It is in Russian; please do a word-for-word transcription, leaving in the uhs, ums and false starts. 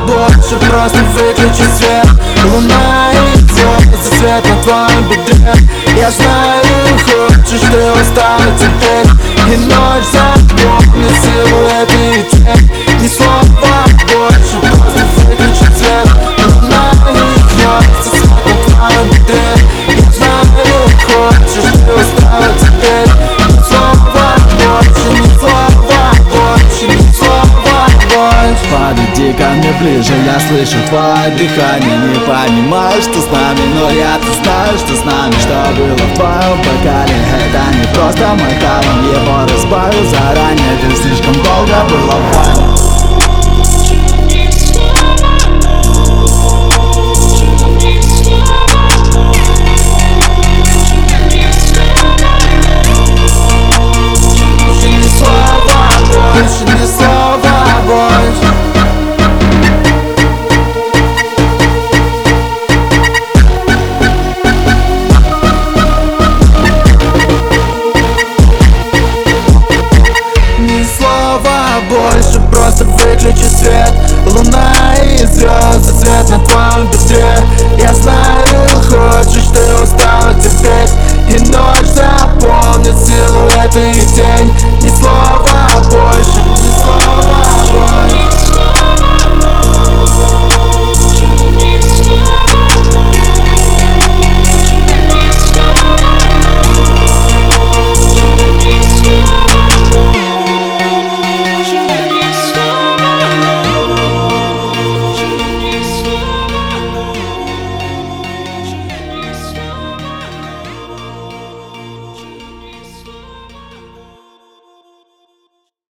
больше, просто выключи свет. Луна идет за свет на твоем бедре. Я знаю, хочешь, ты устала теперь. И ночь запомнит силуэты и тень. Ни слова больше, просто выключи свет. Луна идет за свет на твоем бедре. Я знаю, хочешь, ты устала теперь. Ни слова больше, ни слова больше, ни слова больше. Подойди ко мне ближе, я слышу твое дыхание. Не понимаю, что с нами, но я-то знаю, что с нами. Что было в твоем бокале, это не просто мой талон. Его разбавил заранее, ты слишком долго была в бане. Больше ни слова больше. Ни слова больше, просто выключи свет. Луна и звезды, свет на твоем бедре. Я знаю, хочешь, ты устала теперь.